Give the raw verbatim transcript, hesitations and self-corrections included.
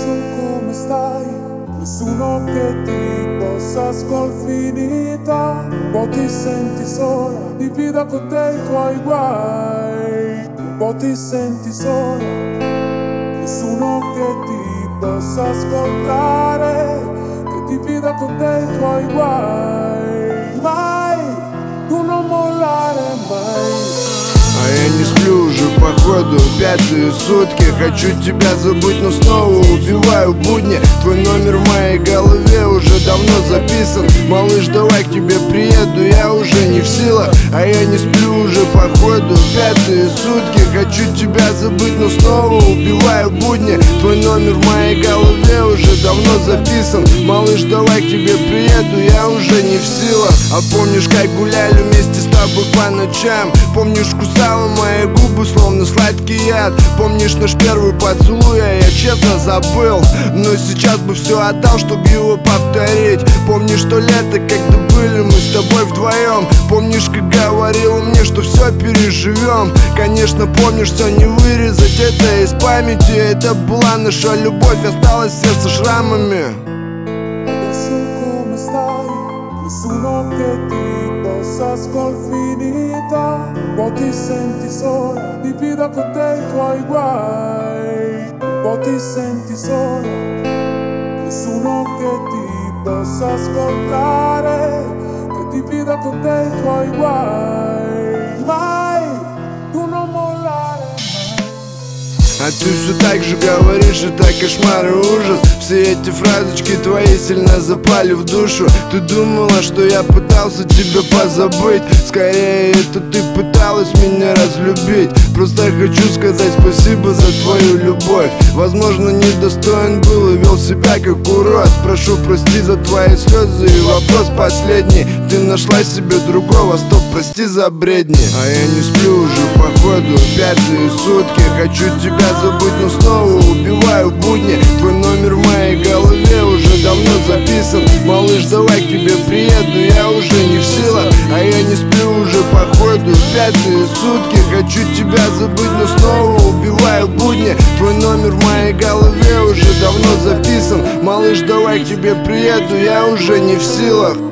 Adesso come stai? Nessuno che ti possa sconfinita. Un po' ti senti sola, divida con te i tuoi guai. Un po' ti senti sola, nessuno che ti possa ascoltare, che divida con te i tuoi guai. Mai, tu non mollare mai. А я не сплю уже походу пятые сутки. Хочу тебя забыть, но снова убиваю будни. Твой номер в моей голове уже давно записан. Малыш, давай к тебе приеду, я уже не в силах. А я не сплю уже походу пятые сутки. Хочу тебя забыть, но снова убиваю будни. Твой номер в моей голове уже давно записан. Малыш, давай к тебе приеду, я уже не в силах. А помнишь, как гуляли вместе с тобой по ночам? Помнишь, кусал мои губы, словно сладкий яд? Помнишь наш первый поцелуй, а я честно забыл. Но сейчас бы все отдал, чтобы его повторить. Помнишь то лето, когда были мы с тобой вдвоем? Помнишь, как говорила мне, что все переживем? Конечно, помнишь, все не вырезать это из памяти. Это была наша любовь, осталось сердце шрамами. Adesso come stai? Nessuno che ti possa sconfinita. Un po' ti senti sola, divida con te i tuoi guai. Un po' ti senti sola, nessuno che ti possa ascoltare, che divida con te i tuoi guai. Mai, tu non mollare mai. А ты все так же говоришь, это кошмар и ужас. Все эти фразочки твои сильно запали в душу. Ты думала, что я пытался тебя позабыть? Скорее, это ты пыталась меня разлюбить. Просто хочу сказать спасибо за твою любовь. Возможно, недостоин был и вел себя как урод. Прошу прости за твои слезы. И вопрос последний: ты нашла себе другого? Стоп, прости за бредни. А я не сплю уже походу пятые сутки. Хочу тебя забыть, но снова убиваю будни. Твой номер в моей голове уже давно записан. Малыш, давай к тебе приеду, я уже не в силах. А я не сплю уже походу пятые сутки. Хочу тебя забыть, но снова убиваю будни. Твой номер в моей голове уже давно записан. Малыш, давай к тебе приеду, я уже не в силах.